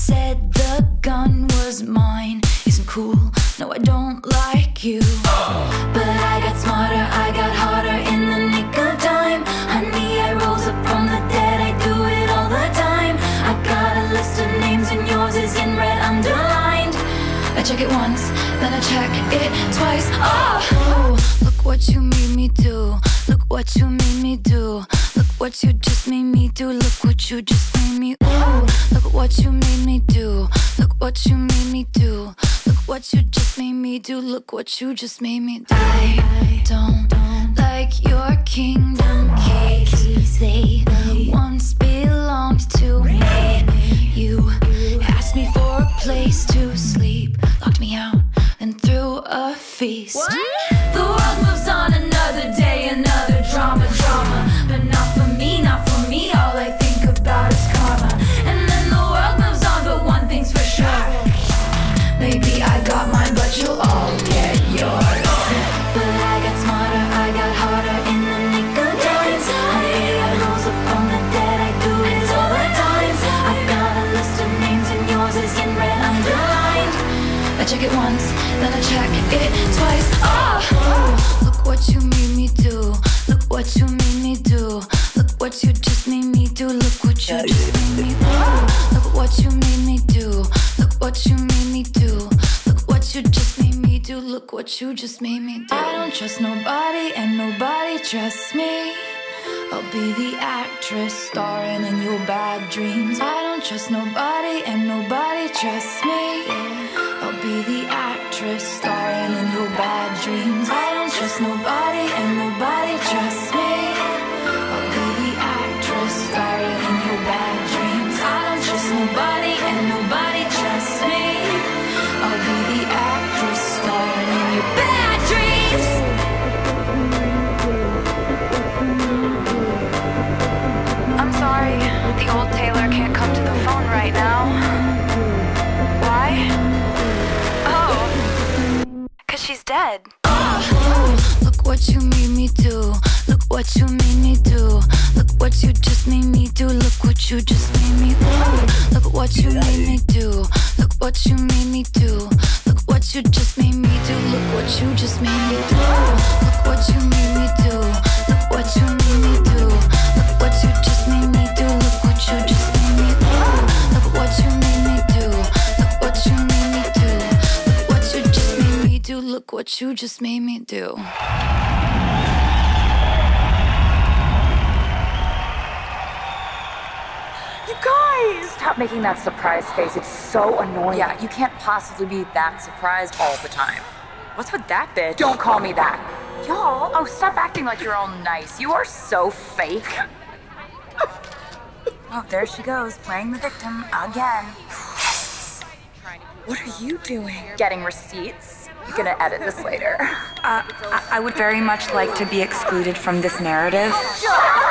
said the gun was mine. Isn't cool, no I don't like you. But I got smarter, I got harder in the nick of time. Honey, I rose up from the dead, I do it all the time. I got a list of names and yours is in red underlined. I check it once, then I check it twice. Oh, look what you made me do. Look what you made me do. Look what you just made me do. Look what you just made me. Ooh, look what you made me do. Look what you made me do. Look what you just made me do. Look what you just made me do. I don't like your kingdom keys. They once belonged to me. You asked me for a place to sleep, locked me out, then threw a feast. What? The world moves on, another day, another drama. But not for me, not for me. All I think about is karma. And then the world moves on, but one thing's for sure. Maybe I got mine, but you'll all get yours. But I got smarter, I got harder in the nick of time. Honey, I rose up from the dead, I do it all the time. I got a list of names and yours is in red underlined. I check it once, then I check it twice. Oh, look what you made me do. Look what you made me do. Look what you just made me do. Look what you just made me do. Look what you made me do. Look what you made me do. Look what you just made me do. Look what you just made me do. I don't trust nobody and nobody trusts me. I'll be the actress starring in your bad dreams. I don't trust nobody and nobody trusts me. I'll be the actress starring in your bad dreams. I don't trust nobody and nobody trusts me. I'll be the actress starring in your bad dreams. I don't trust nobody and nobody trusts me. I'll be the actress starring in your bad dreams. I'm sorry, the old Taylor can't come to the phone right now. Why? Oh, 'cause she's dead. Oh, look what you made me do. Look what you made me do. Look what you just made me do. Look what you just made me do. Look what you made me do. Look what you made me do. Look what you just made me do. Look what you just made me do. Look what you made me do. Look what you made me do. Look what you just made me do. Look what you just made me do. Look what you made me do. Look what you made me do. Look what you just made me do. Look what you just made me do. You guys! Stop making that surprise face. It's so annoying. Yeah, you can't possibly be that surprised all the time. What's with that bitch? Don't call me that. Y'all, oh, stop acting like you're all nice. You are so fake. Oh, there she goes, playing the victim again. What are you doing? Getting receipts? You're gonna edit this later. I would very much like to be excluded from this narrative. Shut